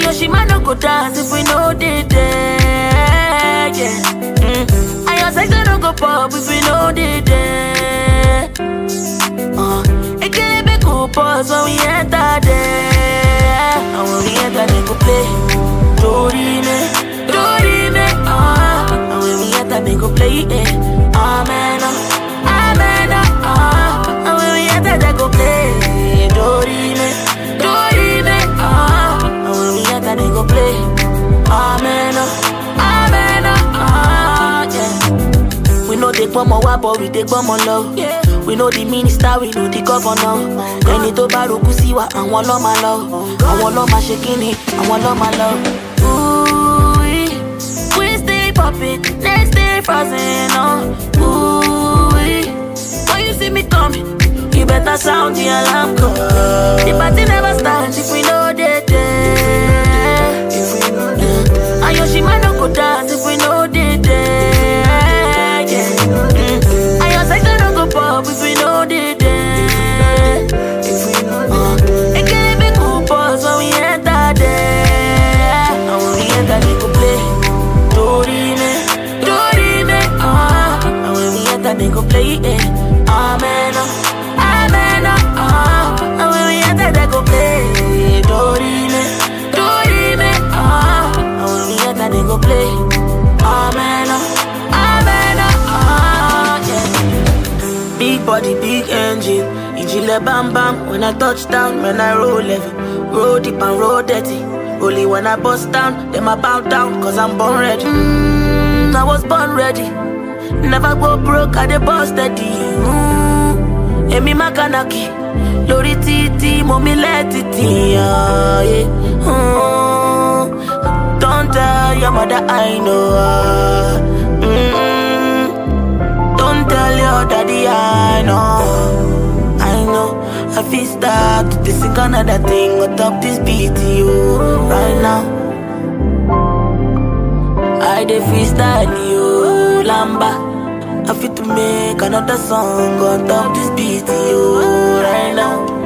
know she might not go dance if we know they there, yeah. And your sex don't go pop if we know they there. It can't be cool pause when we enter there. And when we enter they go play Dorime, Dorime, and when we enter they go play it, amen, amen, and when we enter they go play Dorime, Dorime, and when we enter they go play amen, amen, yeah. We know they come on what, but we take come on love. Yeah. We know the minister, we know the governor. Any to baruku siwa, and one love my love, and one love my shaking, and one love my love. Ooh, we stay popping, next day frozen, ooh, when you see me coming, you better sound the alarm call. The party never starts if we know they there. And yo, she might not go dance if we know they there, yeah. And your sex don't go pop if we know they there. It can't be cool pause when we enter there. And when we enter they go play Dorime, Dorime, and when we enter they go play it, amen, amen, and when we enter they go play Dorime, Dorime, and when we enter they go play amen, amen, yeah. Big body, big engine, Ijile bam bam. When I touch down, when I roll heavy, roll deep and roll dirty. Only when I bust down, them I bow down, cause I'm born ready. I was born ready. Never go broke, I dey bust steady. Emi makanaki, lori titi, mommy let it in, yeah. Don't tell your mother I know. Don't tell your daddy I know. I know, I feel start to sing another thing on top this beat, you right now. I dey freestyle you, lamba. I fit to make another song on top this beat, you right now.